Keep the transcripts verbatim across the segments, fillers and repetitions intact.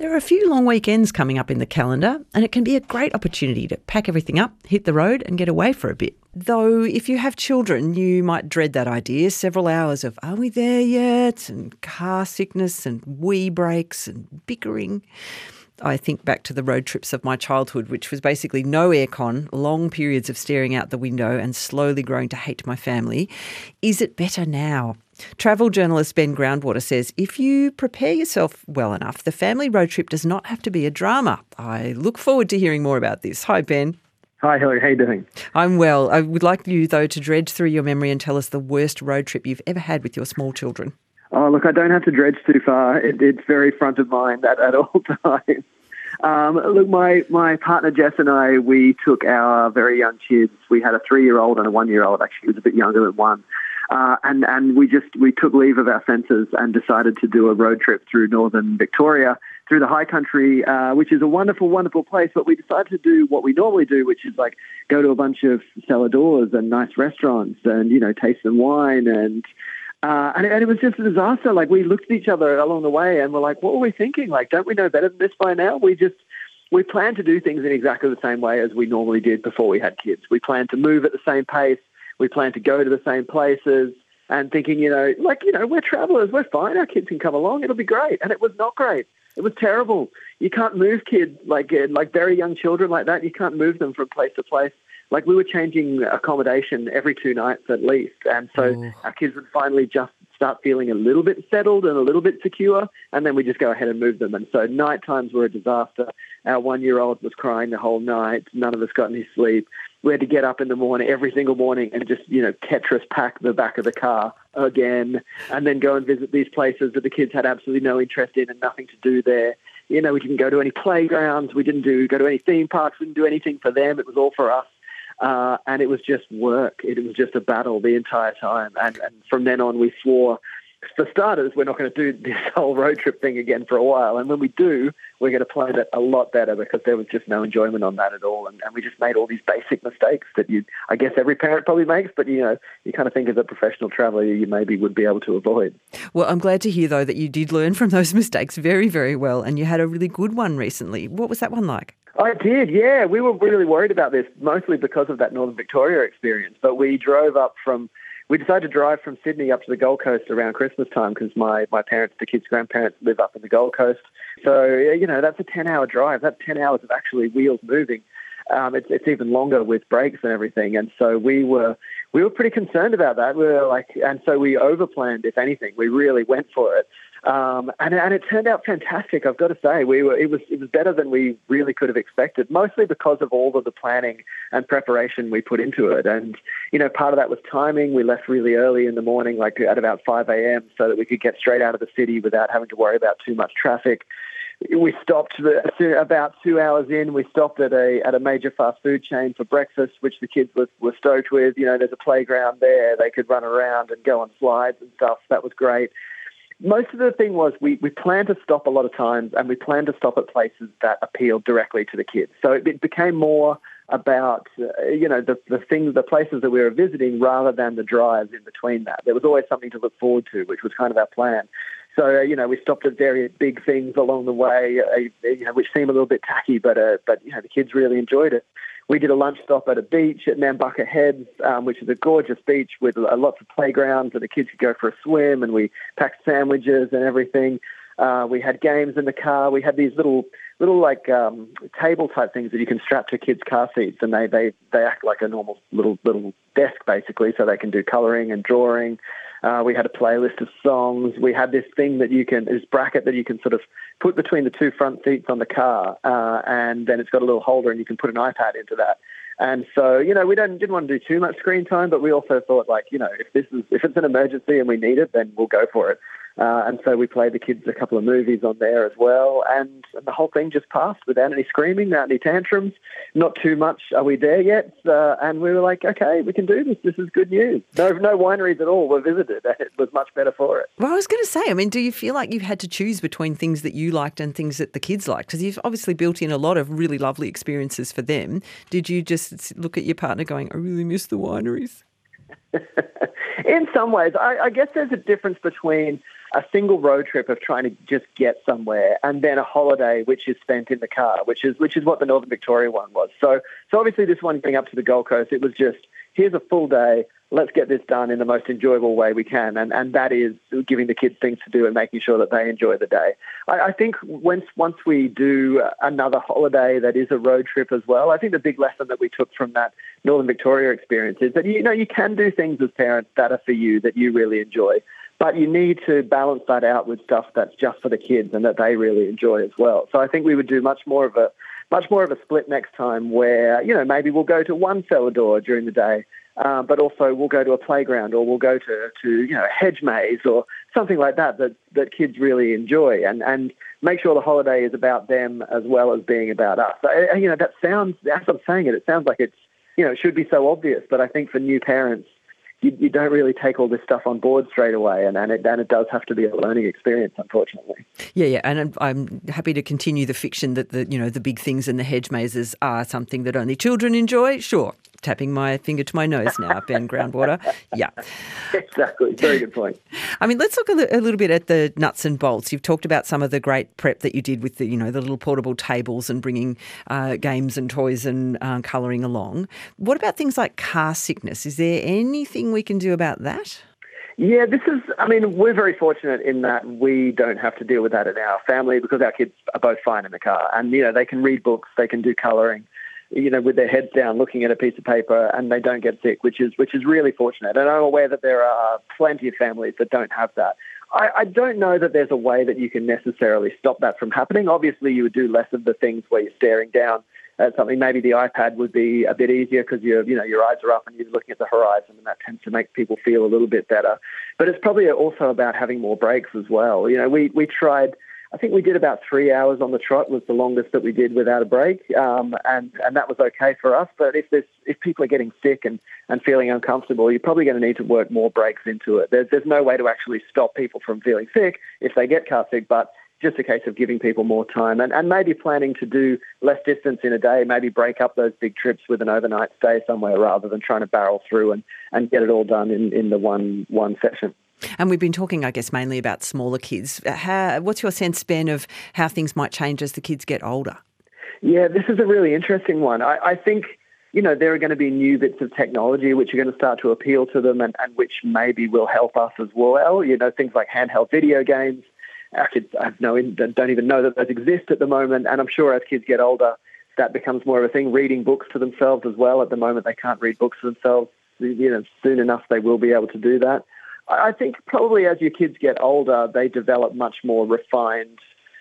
There are a few long weekends coming up in the calendar, and it can be a great opportunity to pack everything up, hit the road and get away for a bit. Though if you have children, you might dread that idea. Several hours of are we there yet, and car sickness and wee breaks and bickering. I think back to the road trips of my childhood, which was basically no aircon, long periods of staring out the window and slowly growing to hate my family. Is it better now? Travel journalist Ben Groundwater says if you prepare yourself well enough, the family road trip does not have to be a drama. I look forward to hearing more about this. Hi, Ben. Hi, Hillary. How you doing? I'm well. I would like you, though, to dredge through your memory and tell us the worst road trip you've ever had with your small children. Oh, look, I don't have to dredge too far. It, it's very front of mind at, at all times. Um, look, my, my partner Jess and I, we took our very young kids. We had a three-year-old and a one-year-old. Actually, he was a bit younger than one. Uh, and, and we just we took leave of our senses and decided to do a road trip through northern Victoria, through the high country, uh, which is a wonderful, wonderful place. But we decided to do what we normally do, which is like go to a bunch of cellar doors and nice restaurants and, you know, taste some wine. And uh, and, and it was just a disaster. Like, we looked at each other along the way and we're like, what were we thinking? Like, don't we know better than this by now? We just, we planned to do things in exactly the same way as we normally did before we had kids. We planned to move at the same pace. We planned to go to the same places and thinking, you know, like, you know, we're travelers. We're fine. Our kids can come along. It'll be great. And it was not great. It was terrible. You can't move kids like uh, like very young children like that. You can't move them from place to place. Like, we were changing accommodation every two nights at least. And so oh. our kids would finally just start feeling a little bit settled and a little bit secure. And then we just go ahead and move them. And so night times were a disaster. Our one-year-old was crying the whole night. None of us got any sleep. We had to get up in the morning, every single morning, and just, you know, Tetris pack the back of the car again, and then go and visit these places that the kids had absolutely no interest in and nothing to do there. You know, we didn't go to any playgrounds. We didn't do go to any theme parks. We didn't do anything for them. It was all for us. Uh, and it was just work. It was just a battle the entire time. And, and from then on, we swore, for starters, we're not going to do this whole road trip thing again for a while. And when we do, we're going to plan it a lot better, because there was just no enjoyment on that at all. And, and we just made all these basic mistakes that you, I guess every parent probably makes, but, you know, you kind of think as a professional traveller, you maybe would be able to avoid. Well, I'm glad to hear, though, that you did learn from those mistakes very, very well. And you had a really good one recently. What was that one like? I did, yeah. We were really worried about this, mostly because of that Northern Victoria experience. But we drove up from, we decided to drive from Sydney up to the Gold Coast around Christmas time, because my, my parents, the kids' grandparents, live up in the Gold Coast. So, you know, that's a ten-hour drive. That's ten hours of actually wheels moving. Um, it's, it's even longer with brakes and everything. And so we were we were pretty concerned about that. We were like, and so we overplanned, if anything. We really went for it. Um, and, and it turned out fantastic, I've got to say. We were, it was it was better than we really could have expected, mostly because of all of the planning and preparation we put into it. And, you know, part of that was timing. We left really early in the morning, like at about five a.m., so that we could get straight out of the city without having to worry about too much traffic. We stopped about two hours in. We stopped at a at a major fast food chain for breakfast, which the kids were, were stoked with. You know, there's a playground there. They could run around and go on slides and stuff. That was great. Most of the thing was we, we planned to stop a lot of times, and we planned to stop at places that appealed directly to the kids. So it, it became more about, uh, you know, the, the things, the places that we were visiting, rather than the drives in between that. There was always something to look forward to, which was kind of our plan. So, uh, you know, we stopped at various big things along the way, uh, you know, which seemed a little bit tacky, but, uh, but you know, the kids really enjoyed it. We did a lunch stop at a beach at Nambucca Heads, um, which is a gorgeous beach with uh, lots of playgrounds where the kids could go for a swim, and we packed sandwiches and everything. Uh, we had games in the car. We had these little, little like um, table type things that you can strap to kids' car seats, and they, they, they act like a normal little little desk basically, so they can do colouring and drawing. Uh, we had a playlist of songs. We had this thing that you can, this bracket that you can sort of put between the two front seats on the car, uh, and then it's got a little holder, and you can put an iPad into that. And so, you know, we don't, didn't want to do too much screen time, but we also thought, like, you know, if this is, if it's an emergency and we need it, then we'll go for it. Uh, and so we played the kids a couple of movies on there as well, and, and the whole thing just passed without any screaming, without any tantrums. Not too much, are we there yet? Uh, and we were like, okay, we can do this. This is good news. No, no wineries at all were visited. It was much better for it. Well, I was going to say, I mean, do you feel like you had to choose between things that you liked and things that the kids liked? Because you've obviously built in a lot of really lovely experiences for them. Did you just look at your partner going, I really miss the wineries? In some ways, I, I guess there's a difference between a single road trip of trying to just get somewhere and then a holiday which is spent in the car, which is which is what the Northern Victoria one was. So, so obviously this one getting up to the Gold Coast, it was just, here's a full day, let's get this done in the most enjoyable way we can. And, and that is giving the kids things to do and making sure that they enjoy the day. I, I think once, once we do another holiday that is a road trip as well, I think the big lesson that we took from that Northern Victoria experience is that, you know, you can do things as parents that are for you, that you really enjoy. But you need to balance that out with stuff that's just for the kids and that they really enjoy as well. So I think we would do much more of a much more of a split next time where, you know, maybe we'll go to one cellar door during the day, uh, but also we'll go to a playground or we'll go to, to you know, a hedge maze or something like that that, that kids really enjoy and, and make sure the holiday is about them as well as being about us. So, you know, that sounds, as I'm saying it, it sounds like it's, you know, it should be so obvious, but I think for new parents, You, you don't really take all this stuff on board straight away, and, and, it, and it does have to be a learning experience, unfortunately. Yeah, yeah, and I'm, I'm happy to continue the fiction that the you know the big things and the hedge mazes are something that only children enjoy. Sure, tapping my finger to my nose now, Ben Groundwater. Yeah, exactly. Very good point. I mean, let's look a, li- a little bit at the nuts and bolts. You've talked about some of the great prep that you did with the you know the little portable tables and bringing uh, games and toys and uh, colouring along. What about things like car sickness? Is there anything we can do about that? Yeah, this is, I mean, we're very fortunate in that we don't have to deal with that in our family because our kids are both fine in the car. And, you know, they can read books, they can do colouring, you know, with their heads down looking at a piece of paper and they don't get sick, which is which is really fortunate. And I'm aware that there are plenty of families that don't have that. I, I don't know that there's a way that you can necessarily stop that from happening. Obviously, you would do less of the things where you're staring down at something. Maybe the iPad would be a bit easier because you you know your eyes are up and you're looking at the horizon, and that tends to make people feel a little bit better. But it's probably also about having more breaks as well. You know, we we tried. I think we did about three hours on the trot was the longest that we did without a break, um, and and that was okay for us. But if there's if people are getting sick and, and feeling uncomfortable, you're probably going to need to work more breaks into it. There's there's no way to actually stop people from feeling sick if they get car sick, but just a case of giving people more time and, and maybe planning to do less distance in a day, maybe break up those big trips with an overnight stay somewhere rather than trying to barrel through and, and get it all done in, in the one one session. And we've been talking, I guess, mainly about smaller kids. How, what's your sense, Ben, of how things might change as the kids get older? Yeah, this is a really interesting one. I, I think, you know, there are going to be new bits of technology which are going to start to appeal to them and, and which maybe will help us as well. You know, things like handheld video games. Our kids I have no, don't even know that those exist at the moment, and I'm sure as kids get older, that becomes more of a thing. Reading books to themselves as well. At the moment, they can't read books to themselves. You know, soon enough, they will be able to do that. I think probably as your kids get older, they develop much more refined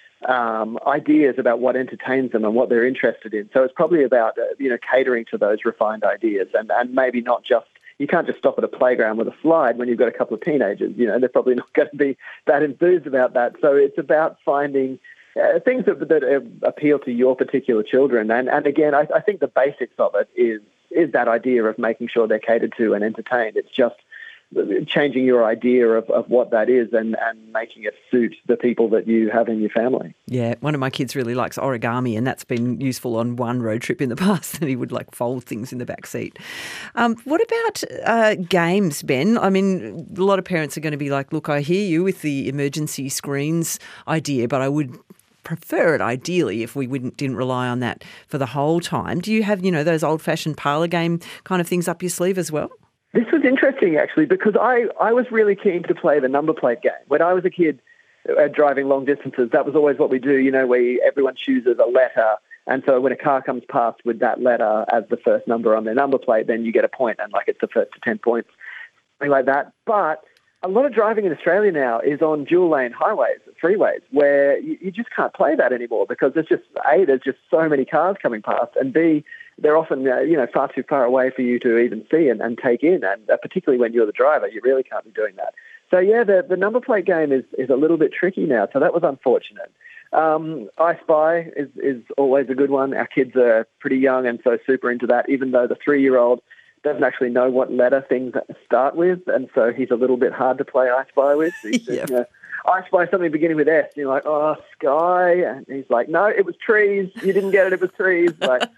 um, ideas about what entertains them and what they're interested in. So it's probably about uh, you know catering to those refined ideas, and, and maybe not just. You can't just stop at a playground with a slide when you've got a couple of teenagers. You know, they're probably not going to be that enthused about that. So it's about finding uh, things that, that uh, appeal to your particular children. And, and again, I, I think the basics of it is is that idea of making sure they're catered to and entertained. It's just changing your idea of, of what that is and, and making it suit the people that you have in your family. Yeah, one of my kids really likes origami, and that's been useful on one road trip in the past, that he would like fold things in the back seat. Um, what about uh, games, Ben? I mean, a lot of parents are going to be like, look, I hear you with the emergency screens idea, but I would prefer it ideally if we wouldn't didn't rely on that for the whole time. Do you have, you know, those old-fashioned parlour game kind of things up your sleeve as well? This was interesting, actually, because I, I was really keen to play the number plate game. When I was a kid uh, driving long distances, that was always what we do. You know, we everyone chooses a letter, and so when a car comes past with that letter as the first number on their number plate, then you get a point, and like it's the first to ten points, something like that. But a lot of driving in Australia now is on dual-lane highways, freeways, where you, you just can't play that anymore because there's just, A, there's just so many cars coming past, and B, they're often, uh, you know, far too far away for you to even see and, and take in. And uh, particularly when you're the driver, you really can't be doing that. So, yeah, the, the number plate game is, is a little bit tricky now. So that was unfortunate. Um, I Spy is, is always a good one. Our kids are pretty young and so super into that, even though the three-year-old doesn't actually know what letter things start with. And so he's a little bit hard to play I Spy with. He's, Yep. you know, I Spy something beginning with S. And you're like, oh, sky. And he's like, no, it was trees. You didn't get it. It was trees. Like,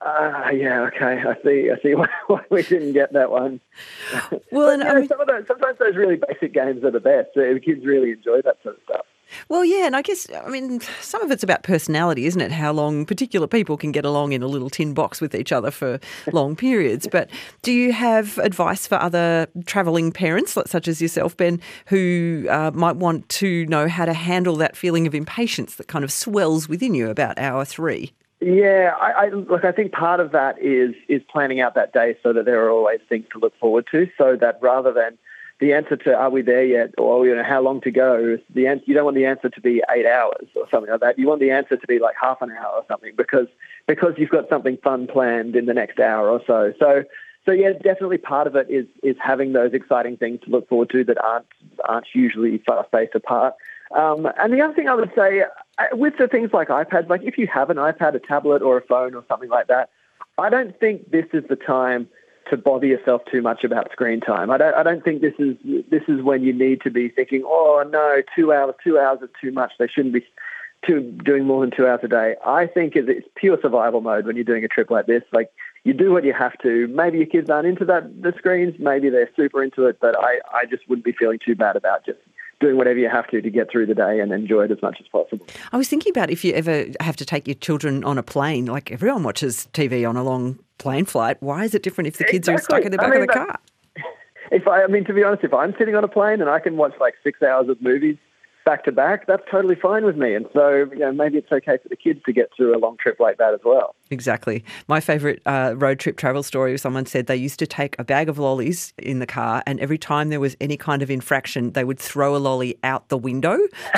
Ah, uh, yeah, okay. I see. I see why, why we didn't get that one. Well, but, and you I know, mean, some of those, sometimes those really basic games are the best. The kids really enjoy that sort of stuff. Well, yeah, and I guess, I mean, some of it's about personality, isn't it? How long particular people can get along in a little tin box with each other for long periods. But do you have advice for other travelling parents, such as yourself, Ben, who uh, might want to know how to handle that feeling of impatience that kind of swells within you about hour three? Yeah, I, I look. I think part of that is is planning out that day so that there are always things to look forward to. So that rather than the answer to "Are we there yet?" or you know how long to go, the answer, you don't want the answer to be eight hours or something like that. You want the answer to be like half an hour or something because because you've got something fun planned in the next hour or so. So so yeah, definitely part of it is is having those exciting things to look forward to that aren't aren't usually far spaced apart. Um, and the other thing I would say, with the things like iPads, like if you have an iPad, a tablet or a phone or something like that, I don't think this is the time to bother yourself too much about screen time. I don't, I don't think this is this is when you need to be thinking, oh, no, two hours, two hours is too much. They shouldn't be too, doing more than two hours a day. I think it's pure survival mode when you're doing a trip like this. Like, you do what you have to. Maybe your kids aren't into that the screens. Maybe they're super into it, but I, I just wouldn't be feeling too bad about just doing whatever you have to to get through the day and enjoy it as much as possible. I was thinking about if you ever have to take your children on a plane, like everyone watches T V on a long plane flight. Why is it different if the kids exactly. are stuck in the back I mean, of the car? If I, I mean, to be honest, if I'm sitting on a plane and I can watch like six hours of movies back to back, that's totally fine with me. And so, you know, maybe it's okay for the kids to get through a long trip like that as well. Exactly. My favourite uh, road trip travel story was someone said they used to take a bag of lollies in the car and every time there was any kind of infraction, they would throw a lolly out the window.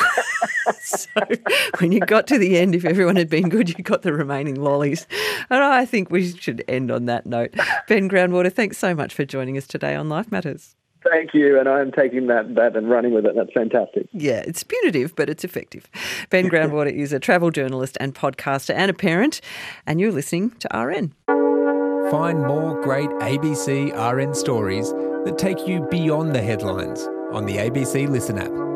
So when you got to the end, if everyone had been good, you got the remaining lollies. And I think we should end on that note. Ben Groundwater, thanks so much for joining us today on Life Matters. Thank you, and I'm taking that, that and running with it. That's fantastic. Yeah, it's punitive, but it's effective. Ben Groundwater is a travel journalist and podcaster and a parent, and you're listening to R N. Find more great A B C R N stories that take you beyond the headlines on the A B C Listen app.